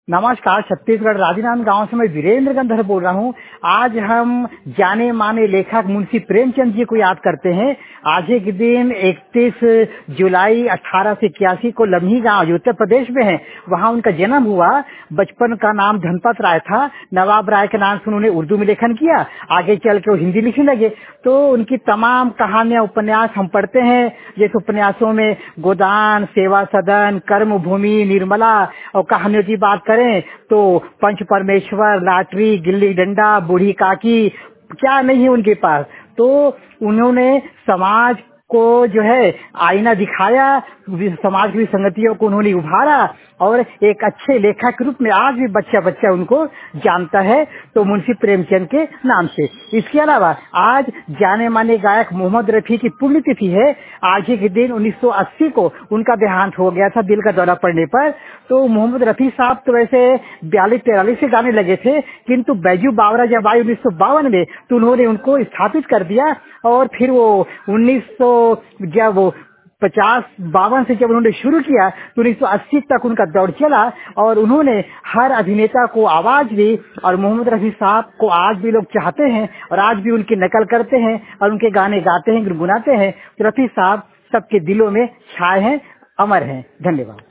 नमस्कार, छत्तीसगढ़ राजनांद गांव से मैं वीरेंद्र गंधर बोल रहा हूं। आज हम जाने माने लेखक मुंशी प्रेमचंद जी को याद करते हैं। आज ही के दिन 31 जुलाई 1881 को लम्ही गांव जो उत्तर प्रदेश में है, वहां उनका जन्म हुआ। बचपन का नाम धनपत राय था। नवाब राय के नाम से उन्होंने उर्दू में लेखन किया। आगे चल के वो हिंदी लिखने लगे। तो उनकी तमाम कहानियां, उपन्यास हम पढ़ते हैं। जैसे उपन्यासों में गोदान, सेवा सदन, कर्म भूमि, निर्मला, और कहानियों की बात करें तो पंच परमेश्वर, लॉटरी, गिल्ली डंडा, बूढ़ी काकी, क्या नहीं है उनके पास। तो उन्होंने समाज को जो है आईना दिखाया, समाज की संगतियों को उन्होंने उभारा और एक अच्छे लेखक के रूप में आज भी बच्चा बच्चा उनको जानता है, तो मुंशी प्रेमचंद के नाम से। इसके अलावा आज जाने माने गायक मोहम्मद रफी की पुण्यतिथि है। आज ही के दिन 1980 को उनका देहांत हो गया था दिल का दौरा पड़ने पर। तो मोहम्मद रफी साहब तो वैसे 42-43 से गाने लगे थे, किंतु बैजू बावरा जब आई 1952 में तो उन्होंने उनको स्थापित कर दिया। और फिर वो 1900 जब वो 50-52 से जब उन्होंने शुरू किया तो 1980 तक उनका दौर चला और उन्होंने हर अभिनेता को आवाज दी। और मोहम्मद रफी साहब को आज भी लोग चाहते हैं और आज भी उनकी नकल करते हैं और उनके गाने गाते हैं, गुनगुनाते हैं। तो रफी साहब सबके दिलों में छाए हैं, अमर हैं। धन्यवाद।